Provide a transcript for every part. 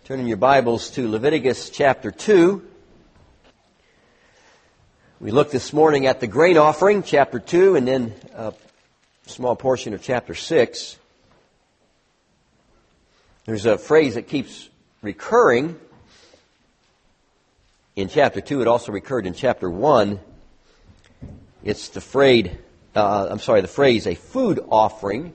Turn in your Bibles to Leviticus chapter 2. We looked this morning at the grain offering, chapter 2, and then a small portion of chapter 6. There's a phrase that keeps recurring in chapter 2. It also recurred in chapter 1. It's the phrase, a food offering.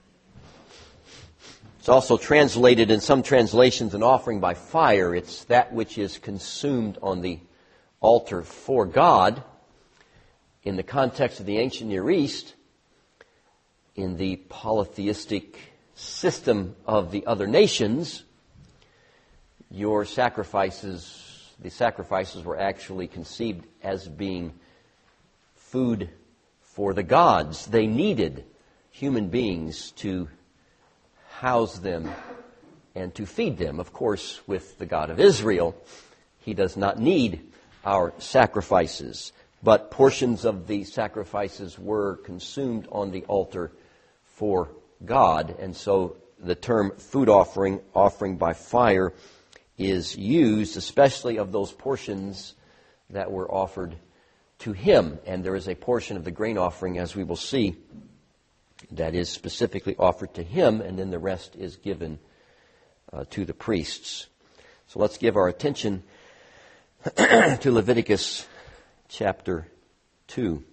It's also translated in some translations an offering by fire. It's that which is consumed on the altar for God. In the context of the ancient Near East, in the polytheistic system of the other nations, the sacrifices were actually conceived as being food for the gods. They needed human beings to house them and to feed them. Of course, with the God of Israel, He does not need our sacrifices, but portions of the sacrifices were consumed on the altar for God, and so the term food offering, offering by fire, is used, especially of those portions that were offered to Him. And there is a portion of the grain offering, as we will see, that is specifically offered to Him, and then the rest is given to the priests. So let's give our attention to Leviticus chapter 2.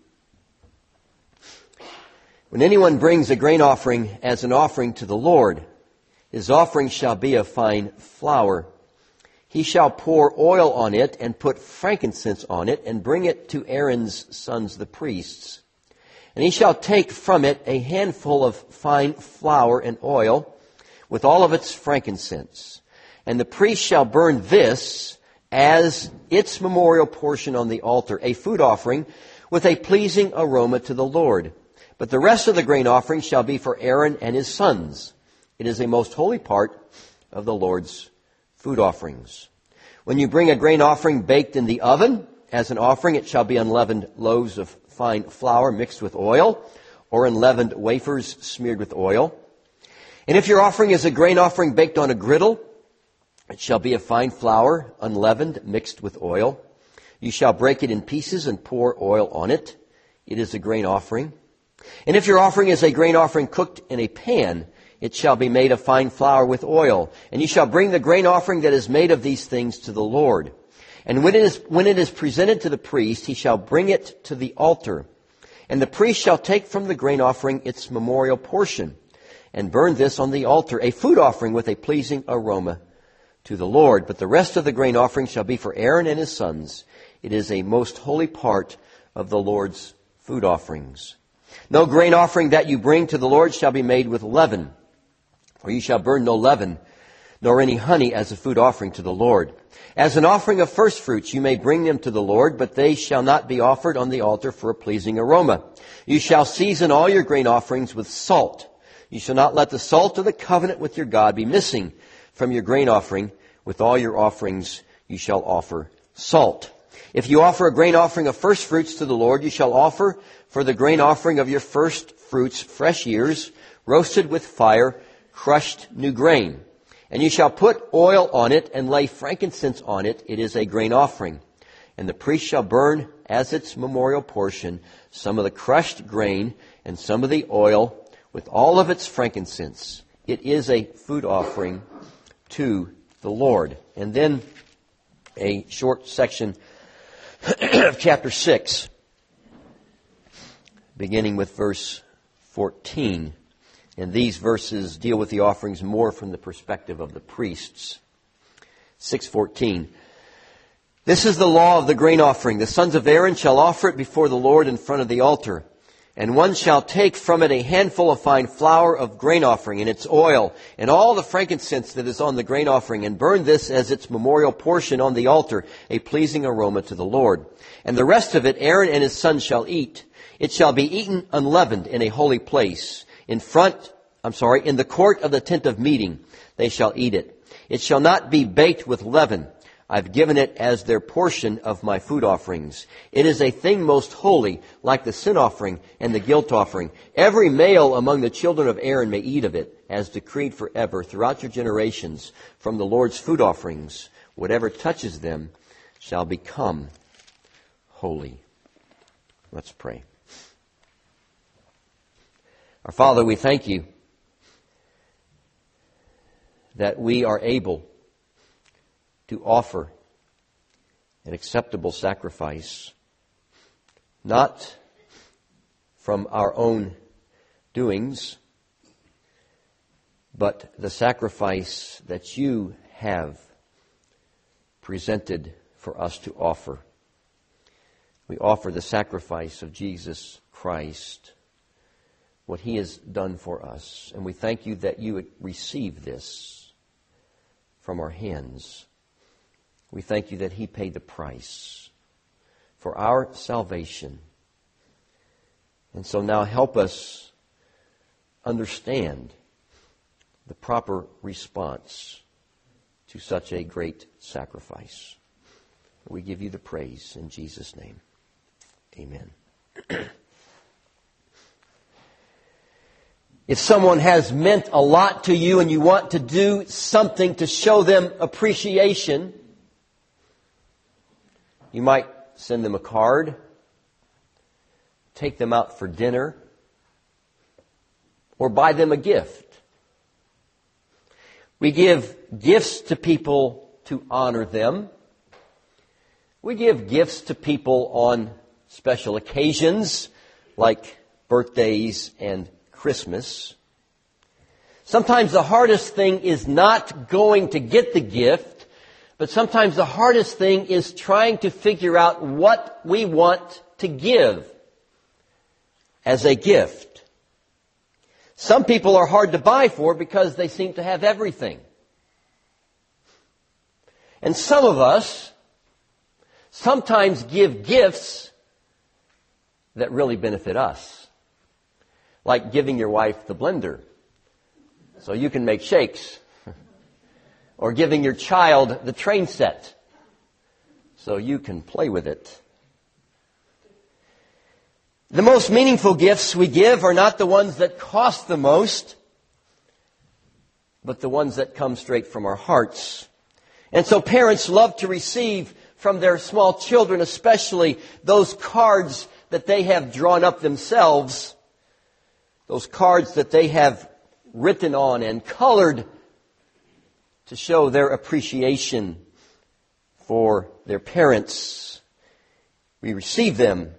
When anyone brings a grain offering as an offering to the Lord, his offering shall be of fine flour. He shall pour oil on it and put frankincense on it and bring it to Aaron's sons the priests. And he shall take from it a handful of fine flour and oil with all of its frankincense. And the priest shall burn this as its memorial portion on the altar, a food offering with a pleasing aroma to the Lord. But the rest of the grain offering shall be for Aaron and his sons. It is a most holy part of the Lord's food offerings. When you bring a grain offering baked in the oven as an offering, it shall be unleavened loaves of fine flour mixed with oil, or unleavened wafers smeared with oil. And if your offering is a grain offering baked on a griddle, it shall be of fine flour, unleavened, mixed with oil. You shall break it in pieces and pour oil on it. It is a grain offering. And if your offering is a grain offering cooked in a pan, it shall be made of fine flour with oil. And you shall bring the grain offering that is made of these things to the Lord. And when it is presented to the priest, he shall bring it to the altar. And the priest shall take from the grain offering its memorial portion and burn this on the altar, a food offering with a pleasing aroma to the Lord. But the rest of the grain offering shall be for Aaron and his sons. It is a most holy part of the Lord's food offerings. No grain offering that you bring to the Lord shall be made with leaven, for you shall burn no leaven, nor any honey as a food offering to the Lord. As an offering of first fruits you may bring them to the Lord, but they shall not be offered on the altar for a pleasing aroma. You shall season all your grain offerings with salt. You shall not let the salt of the covenant with your God be missing from your grain offering. With all your offerings you shall offer salt. If you offer a grain offering of first fruits to the Lord, you shall offer for the grain offering of your first fruits fresh ears, roasted with fire, crushed new grain. And you shall put oil on it and lay frankincense on it. It is a grain offering. And the priest shall burn as its memorial portion some of the crushed grain and some of the oil with all of its frankincense. It is a food offering to the Lord. And then a short section of chapter 6, beginning with verse 14. And these verses deal with the offerings more from the perspective of the priests. 6:14. This is the law of the grain offering. The sons of Aaron shall offer it before the Lord in front of the altar. And one shall take from it a handful of fine flour of grain offering and its oil and all the frankincense that is on the grain offering, and burn this as its memorial portion on the altar, a pleasing aroma to the Lord. And the rest of it Aaron and his sons shall eat. It shall be eaten unleavened in a holy place. In the court of the tent of meeting, they shall eat it. It shall not be baked with leaven. I've given it as their portion of my food offerings. It is a thing most holy, like the sin offering and the guilt offering. Every male among the children of Aaron may eat of it, as decreed forever throughout your generations from the Lord's food offerings. Whatever touches them shall become holy. Let's pray. Our Father, we thank you that we are able to offer an acceptable sacrifice, not from our own doings, but the sacrifice that you have presented for us to offer. We offer the sacrifice of Jesus Christ, what He has done for us. And we thank you that you would receive this from our hands. We thank you that He paid the price for our salvation. And so now help us understand the proper response to such a great sacrifice. We give you the praise in Jesus' name. Amen. If someone has meant a lot to you and you want to do something to show them appreciation, you might send them a card, take them out for dinner, or buy them a gift. We give gifts to people to honor them. We give gifts to people on special occasions like birthdays and Christmas. Sometimes the hardest thing is not going to get the gift, but sometimes the hardest thing is trying to figure out what we want to give as a gift. Some people are hard to buy for because they seem to have everything. And some of us sometimes give gifts that really benefit us. Like giving your wife the blender so you can make shakes. Or giving your child the train set so you can play with it. The most meaningful gifts we give are not the ones that cost the most, but the ones that come straight from our hearts. And so parents love to receive from their small children, especially those cards that they have drawn up themselves, those cards that they have written on and colored to show their appreciation for their parents. We receive them,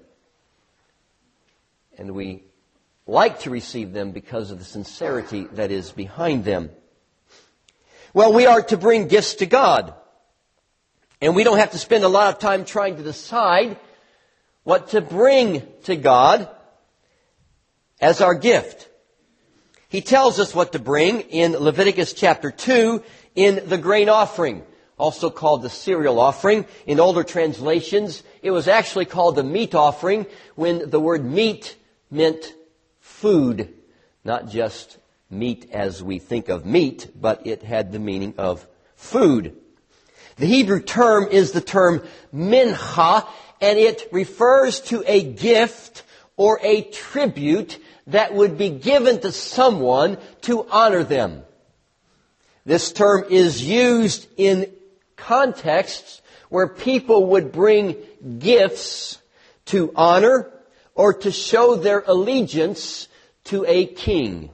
and we like to receive them because of the sincerity that is behind them. Well, we are to bring gifts to God, and we don't have to spend a lot of time trying to decide what to bring to God as our gift. He tells us what to bring in Leviticus chapter 2 in the grain offering, also called the cereal offering. In older translations, it was actually called the meat offering when the word meat meant food, not just meat as we think of meat, but it had the meaning of food. The Hebrew term is the term mincha, and it refers to a gift or a tribute that would be given to someone to honor them. This term is used in contexts where people would bring gifts to honor or to show their allegiance to a king.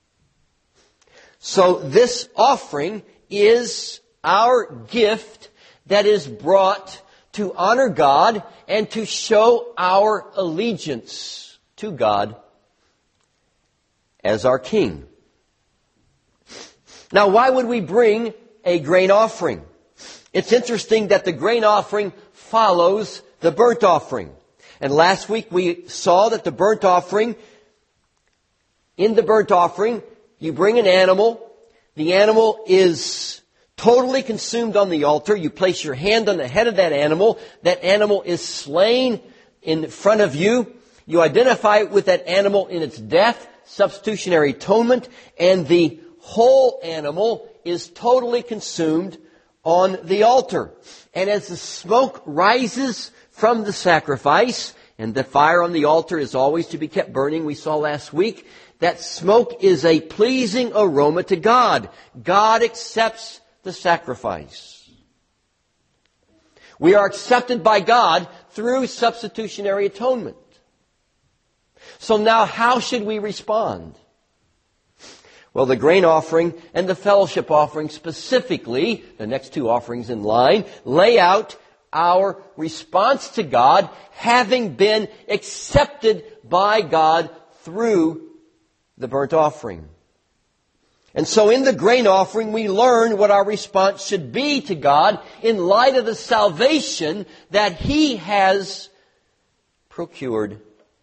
So this offering is our gift that is brought to honor God and to show our allegiance to God as our king. Now, why would we bring a grain offering? It's interesting that the grain offering follows the burnt offering. And last week we saw that the burnt offering, in the burnt offering, you bring an animal. The animal is totally consumed on the altar. You place your hand on the head of that animal. That animal is slain in front of you. You identify with that animal in its death, substitutionary atonement, and the whole animal is totally consumed on the altar. And as the smoke rises from the sacrifice, and the fire on the altar is always to be kept burning, we saw last week, that smoke is a pleasing aroma to God. God accepts the sacrifice. We are accepted by God through substitutionary atonement. So now how should we respond? Well, the grain offering and the fellowship offering specifically, the next two offerings in line, lay out our response to God having been accepted by God through the burnt offering. And so in the grain offering, we learn what our response should be to God in light of the salvation that He has procured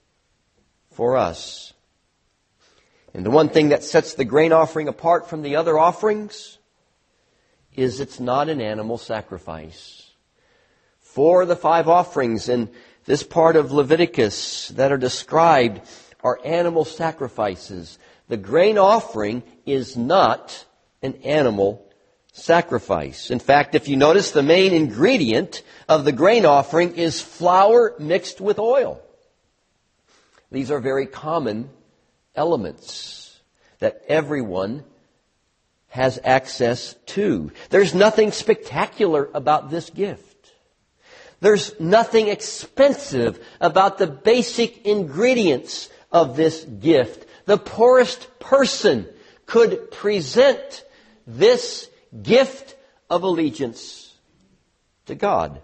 for us. And the one thing that sets the grain offering apart from the other offerings is it's not an animal sacrifice. 4 of the 5 offerings in this part of Leviticus that are described are animal sacrifices. The grain offering is not an animal sacrifice. In fact, if you notice, the main ingredient of the grain offering is flour mixed with oil. These are very common elements that everyone has access to. There's nothing spectacular about this gift. There's nothing expensive about the basic ingredients of this gift. The poorest person could present this gift of allegiance to God.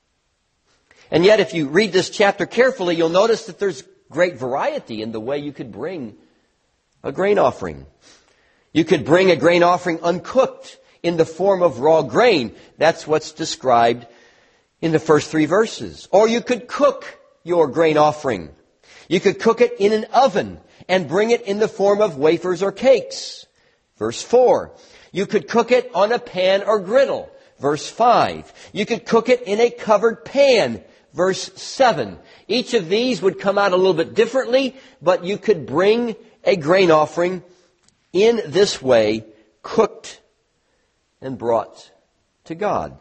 And yet, if you read this chapter carefully, you'll notice that there's great variety in the way you could bring a grain offering. You could bring a grain offering uncooked in the form of raw grain. That's what's described in the first 3 verses. Or you could cook your grain offering. You could cook it in an oven and bring it in the form of wafers or cakes. Verse 4. You could cook it on a pan or griddle. Verse 5. You could cook it in a covered pan. Verse 7. Each of these would come out a little bit differently, but you could bring a grain offering in this way, cooked and brought to God.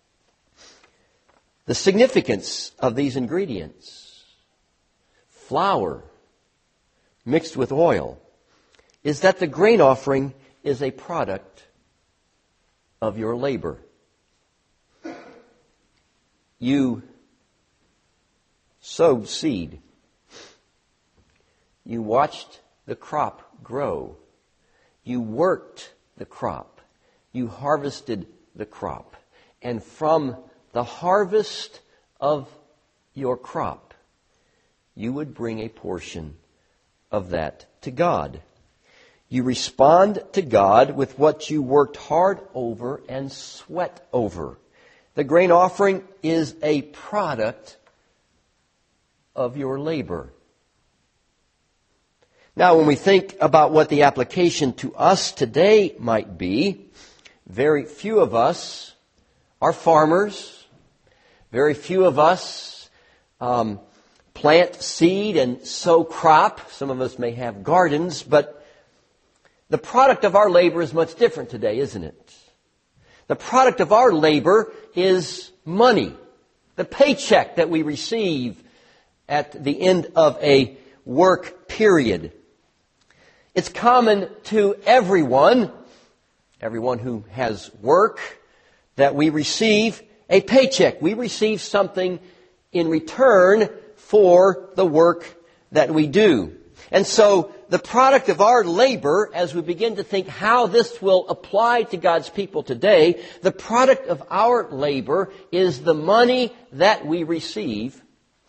The significance of these ingredients, flour mixed with oil, is that the grain offering is a product of your labor. You sowed seed. You watched the crop grow. You worked the crop. You harvested the crop. And from the harvest of your crop, you would bring a portion of that to God. You respond to God with what you worked hard over and sweat over. The grain offering is a product of your labor. Now, when we think about what the application to us today might be, very few of us are farmers. Very few of us plant seed and sow crop. Some of us may have gardens, but the product of our labor is much different today, isn't it? The product of our labor is money, the paycheck that we receive at the end of a work period. It's common to everyone who has work, that we receive a paycheck. We receive something in return for the work that we do. And so the product of our labor, as we begin to think how this will apply to God's people today, the product of our labor is the money that we receive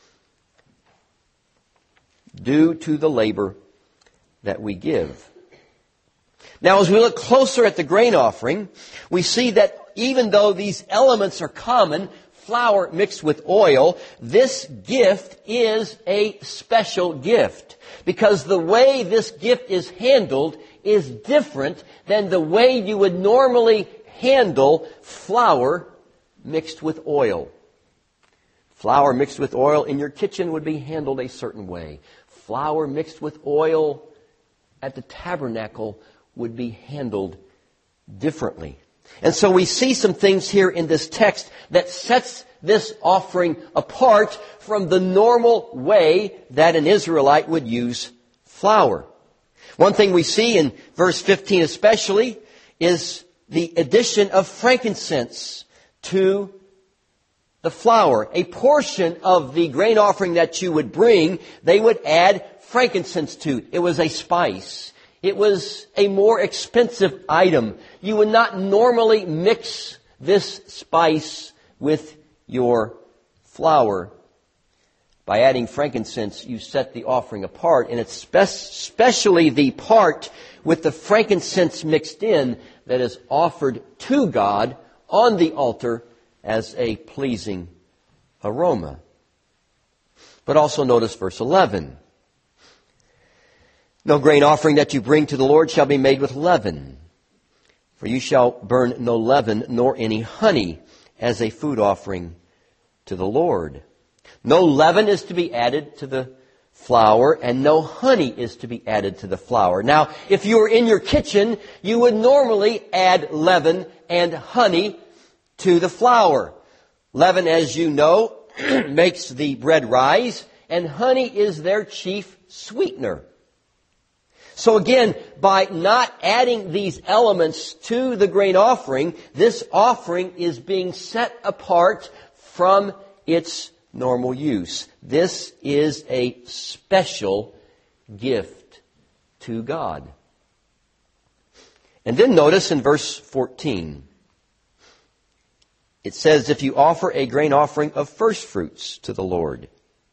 due to the labor that we give. Now, as we look closer at the grain offering, we see that even though these elements are common, flour mixed with oil, this gift is a special gift. Because the way this gift is handled is different than the way you would normally handle flour mixed with oil. Flour mixed with oil in your kitchen would be handled a certain way. Flour mixed with oil at the tabernacle would be handled differently. And so we see some things here in this text that sets this offering apart from the normal way that an Israelite would use flour. One thing we see in verse 15 especially is the addition of frankincense to the flour. A portion of the grain offering that you would bring, they would add frankincense to. It was a spice. It was a more expensive item. You would not normally mix this spice with your flour. By adding frankincense, you set the offering apart, and it's especially the part with the frankincense mixed in that is offered to God on the altar as a pleasing aroma. But also notice verse 11. No grain offering that you bring to the Lord shall be made with leaven, for you shall burn no leaven nor any honey as a food offering to the Lord. No leaven is to be added to the flour, and no honey is to be added to the flour. Now, if you were in your kitchen, you would normally add leaven and honey to the flour. Leaven, as you know, makes the bread rise, and honey is their chief sweetener. So again, by not adding these elements to the grain offering, this offering is being set apart from its normal use. This is a special gift to God. And then notice in verse 14, it says, if you offer a grain offering of first fruits to the Lord.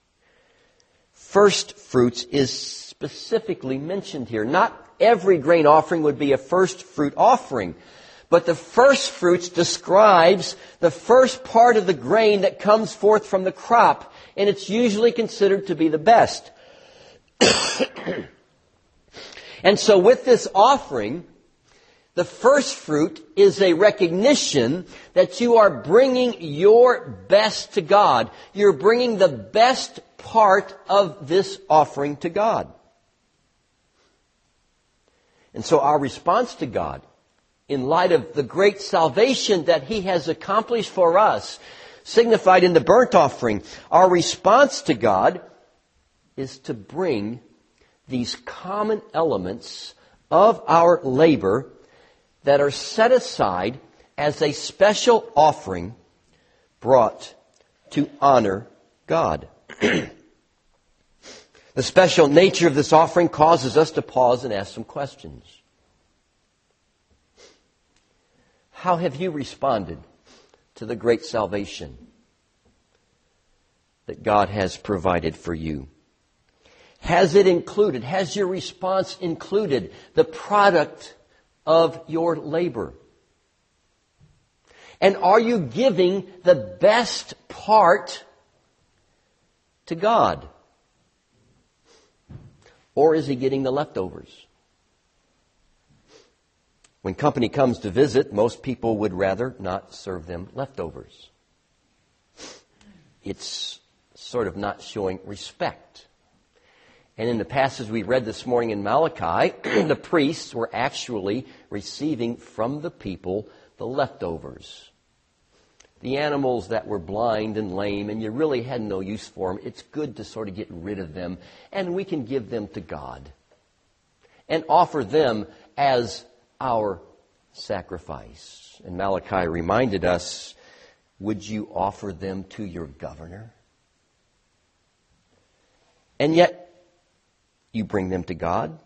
First fruits is specifically mentioned here. Not every grain offering would be a first fruit offering, but the first fruits describes the first part of the grain that comes forth from the crop, and it's usually considered to be the best. And so with this offering, the first fruit is a recognition that you are bringing your best to God. You're bringing the best part of this offering to God. And so our response to God, in light of the great salvation that He has accomplished for us, signified in the burnt offering, our response to God is to bring these common elements of our labor that are set aside as a special offering brought to honor God. The special nature of this offering causes us to pause and ask some questions. How have you responded to the great salvation that God has provided for you? Has your response included the product of your labor? And are you giving the best part to God? Or is He getting the leftovers? When company comes to visit, most people would rather not serve them leftovers. It's sort of not showing respect. And in the passage we read this morning in Malachi, the priests were actually receiving from the people the leftovers. The animals that were blind and lame and you really had no use for them, it's good to sort of get rid of them, and we can give them to God and offer them as our sacrifice. And Malachi reminded us, would you offer them to your governor? And yet, you bring them to God.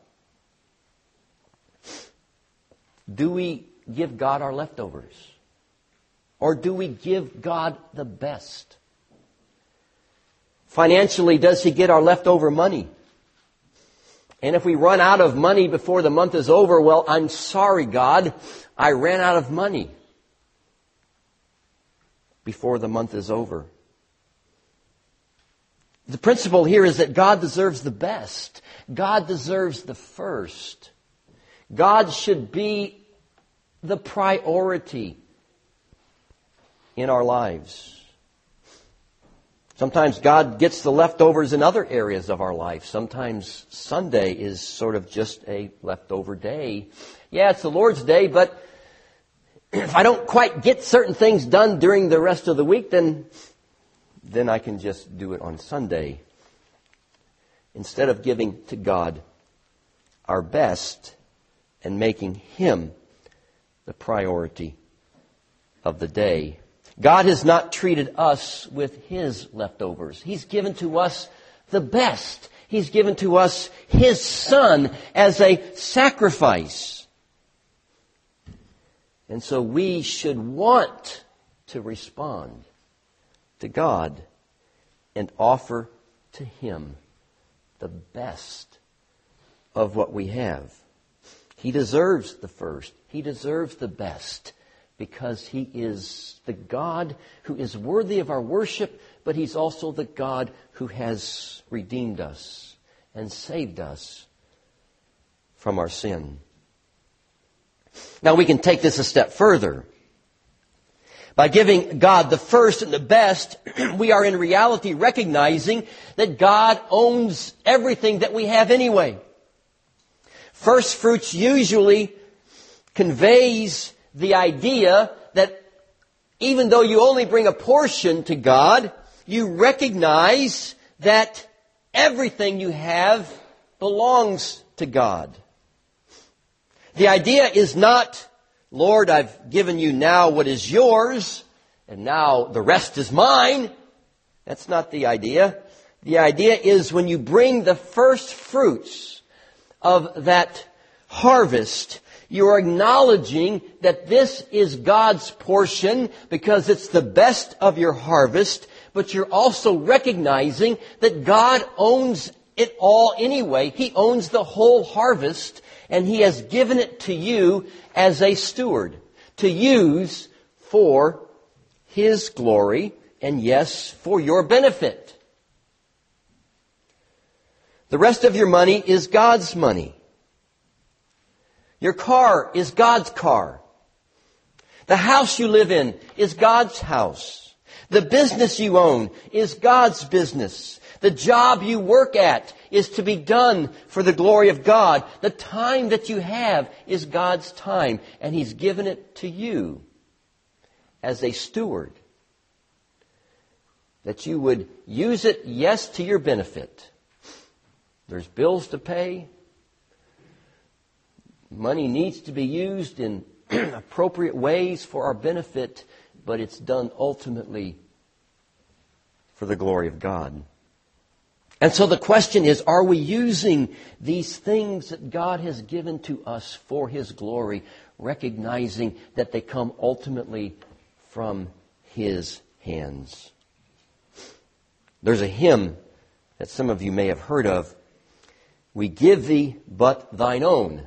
Do we give God our leftovers? Or do we give God the best? Financially, does He get our leftover money? And if we run out of money before the month is over, well, I'm sorry, God, I ran out of money before the month is over. The principle here is that God deserves the best. God deserves the first. God should be the priority in our lives. Sometimes God gets the leftovers in other areas of our life. Sometimes Sunday is sort of just a leftover day. Yeah, it's the Lord's day, but if I don't quite get certain things done during the rest of the week, then I can just do it on Sunday. Instead of giving to God our best and making Him the priority of the day. God has not treated us with His leftovers. He's given to us the best. He's given to us His Son as a sacrifice. And so we should want to respond to God and offer to Him the best of what we have. He deserves the first. He deserves the best because He is the God who is worthy of our worship, but He's also the God who has redeemed us and saved us from our sin. Now we can take this a step further. By giving God the first and the best, we are in reality recognizing that God owns everything that we have anyway. First fruits usually conveys the idea that even though you only bring a portion to God, you recognize that everything you have belongs to God. The idea is not, Lord, I've given you now what is yours, and now the rest is mine. That's not the idea. The idea is when you bring the first fruits of that harvest, you are acknowledging that this is God's portion because it's the best of your harvest, but you're also recognizing that God owns it all anyway. He owns the whole harvest, and He has given it to you as a steward to use for His glory and, yes, for your benefit. The rest of your money is God's money. Your car is God's car. The house you live in is God's house. The business you own is God's business. The job you work at is to be done for the glory of God. The time that you have is God's time, and He's given it to you as a steward, that you would use it, yes, to your benefit. There's bills to pay. Money needs to be used in appropriate ways for our benefit, but it's done ultimately for the glory of God. And so the question is, are we using these things that God has given to us for His glory, recognizing that they come ultimately from His hands? There's a hymn that some of you may have heard of. We give Thee but Thine own.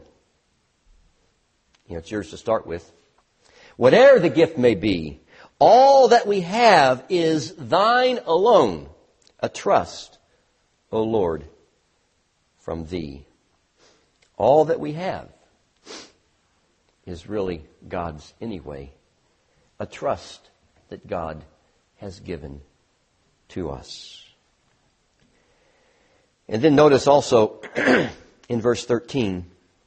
It's yours to start with. Whatever the gift may be, all that we have is Thine alone, a trust, O Lord, from Thee. All that we have is really God's anyway, a trust that God has given to us. And then notice also in verse 13,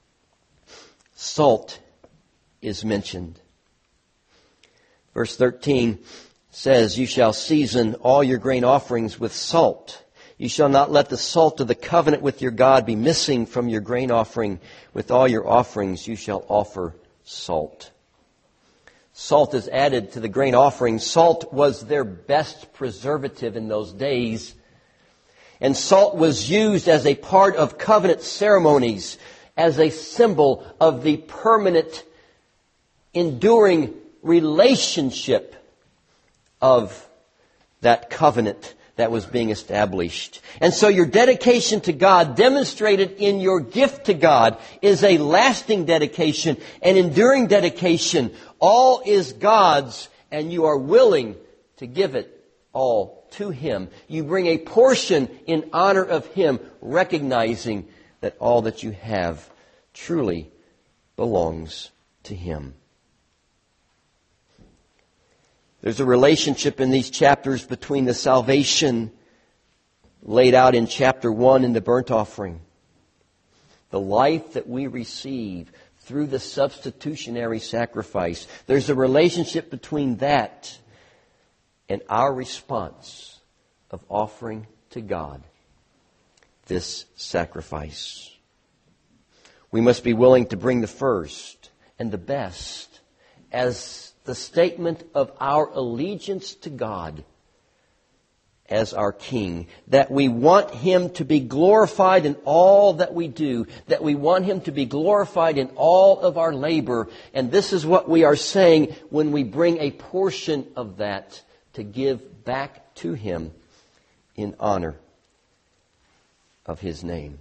salt is mentioned. Verse 13 says, you shall season all your grain offerings with salt. You shall not let the salt of the covenant with your God be missing from your grain offering. With all your offerings you shall offer salt. Salt is added to the grain offering. Salt was their best preservative in those days. And salt was used as a part of covenant ceremonies, as a symbol of the permanent, enduring relationship of that covenant that was being established. And so your dedication to God, demonstrated in your gift to God, is a lasting dedication, an enduring dedication. All is God's, and you are willing to give it all to Him. You bring a portion in honor of Him, recognizing that all that you have truly belongs to Him. There's a relationship in these chapters between the salvation laid out in chapter 1 in the burnt offering, the life that we receive through the substitutionary sacrifice. There's a relationship between that and our response of offering to God this sacrifice. We must be willing to bring the first and the best as the statement of our allegiance to God as our King, that we want Him to be glorified in all that we do, that we want Him to be glorified in all of our labor. And this is what we are saying when we bring a portion of that to give back to Him in honor of His name.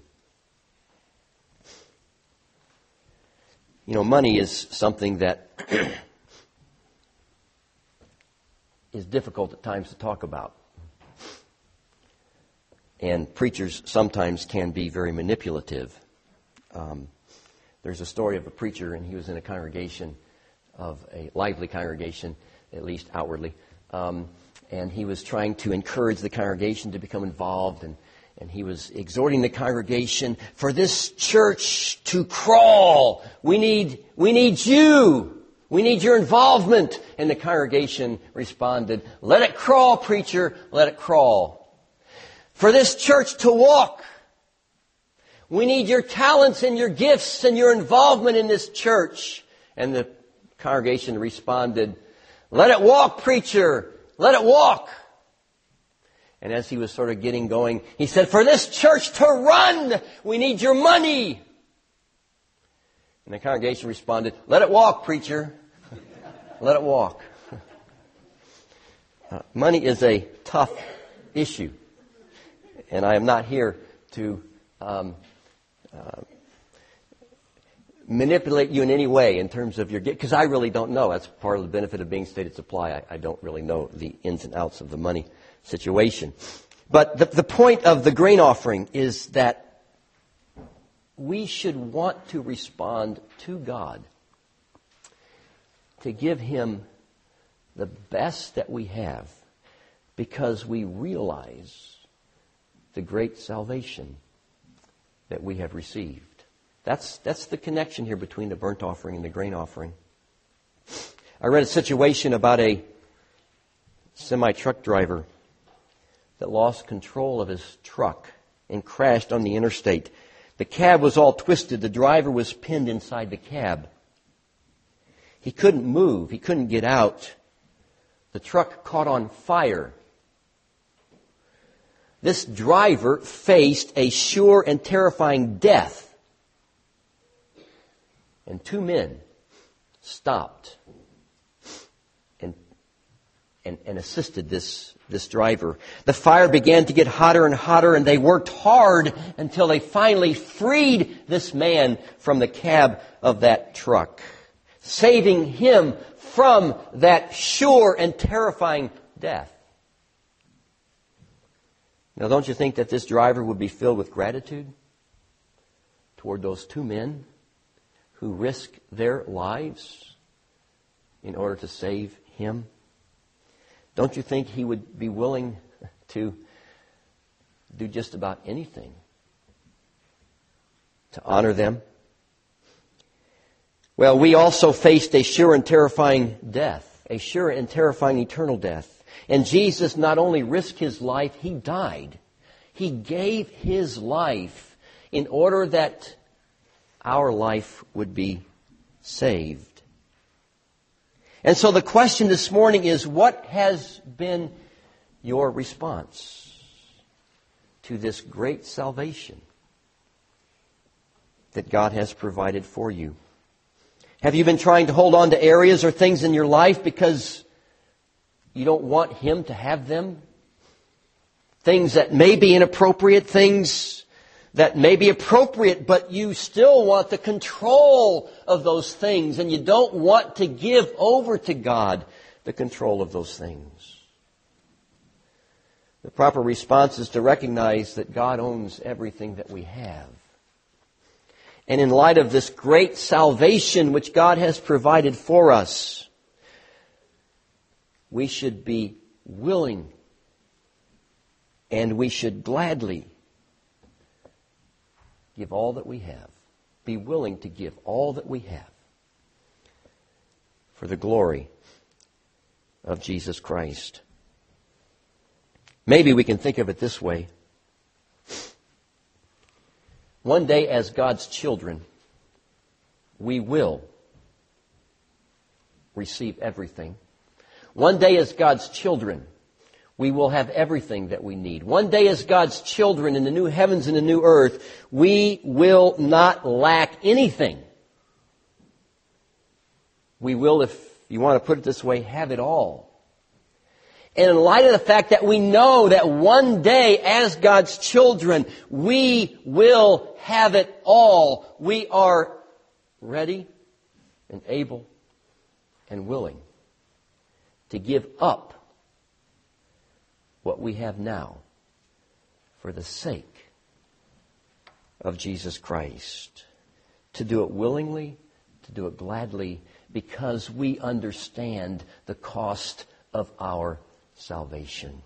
You know, money is something that is difficult at times to talk about. And preachers sometimes can be very manipulative. There's a story of a preacher, and he was in a congregation, of a lively congregation, at least outwardly. And he was trying to encourage the congregation to become involved. And he was exhorting the congregation, for this church to crawl, we need you. We need your involvement. And the congregation responded, let it crawl, preacher, let it crawl. For this church to walk, we need your talents and your gifts and your involvement in this church. And the congregation responded, let it walk, preacher, let it walk. And as he was sort of getting going, he said, for this church to run, we need your money. And the congregation responded, let it walk, preacher, let it walk. Money is a tough issue. And I am not here to manipulate you in any way in terms of your gift, because I really don't know. That's part of the benefit of being stated supply. I don't really know the ins and outs of the money situation. But the point of the grain offering is that we should want to respond to God, to give Him the best that we have, because we realize the great salvation that we have received. That's the connection here between the burnt offering and the grain offering. I read a situation about a semi-truck driver that lost control of his truck and crashed on the interstate. The cab was all twisted. The driver was pinned inside the cab. He couldn't move. He couldn't get out. The truck caught on fire. This driver faced a sure and terrifying death. And two men stopped and assisted this driver. The fire began to get hotter and hotter, and they worked hard until they finally freed this man from the cab of that truck, saving him from that sure and terrifying death. Now, don't you think that this driver would be filled with gratitude toward those two men who risked their lives in order to save him? Don't you think he would be willing to do just about anything to honor them? Well, we also faced a sure and terrifying death, a sure and terrifying eternal death. And Jesus not only risked His life, He died. He gave His life in order that our life would be saved. And so the question this morning is, what has been your response to this great salvation that God has provided for you? Have you been trying to hold on to areas or things in your life because you don't want Him to have them? Things that may be inappropriate, things that may be appropriate, but you still want the control of those things, and you don't want to give over to God the control of those things. The proper response is to recognize that God owns everything that we have. And in light of this great salvation which God has provided for us, we should be willing and we should gladly give all that we have be willing to give all that we have for the glory of Jesus Christ. Maybe we can think of it this way. One day as God's children, we will receive everything. One day as God's children, we will have everything that we need. One day as God's children in the new heavens and the new earth, we will not lack anything. We will, if you want to put it this way, have it all. And in light of the fact that we know that one day as God's children, we will have it all, we are ready and able and willing to give up what we have now for the sake of Jesus Christ. To do it willingly, to do it gladly, because we understand the cost of our salvation.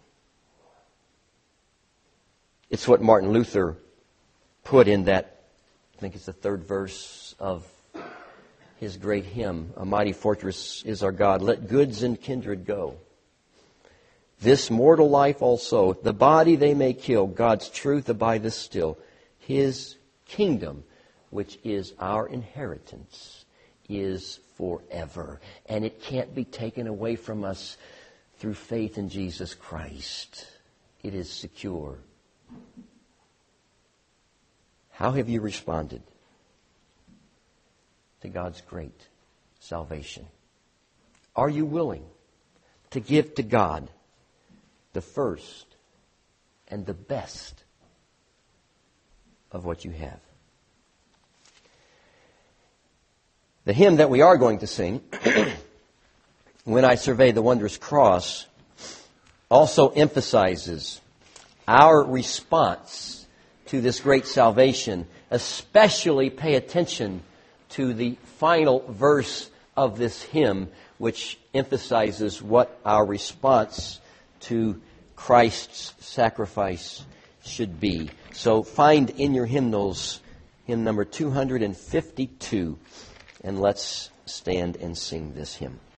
It's what Martin Luther put in that, I think it's the third verse of his great hymn, "A mighty fortress is our God, let goods and kindred go. This mortal life also, the body they may kill, God's truth abideth still. His kingdom, which is our inheritance, is forever. And it can't be taken away from us through faith in Jesus Christ. It is secure." How have you responded to God's great salvation? Are you willing to give to God the first and the best of what you have? The hymn that we are going to sing, "When I Survey the Wondrous Cross," also emphasizes our response to this great salvation. Especially pay attention to the final verse of this hymn, which emphasizes what our response to Christ's sacrifice should be. So find in your hymnals hymn number 252, and let's stand and sing this hymn.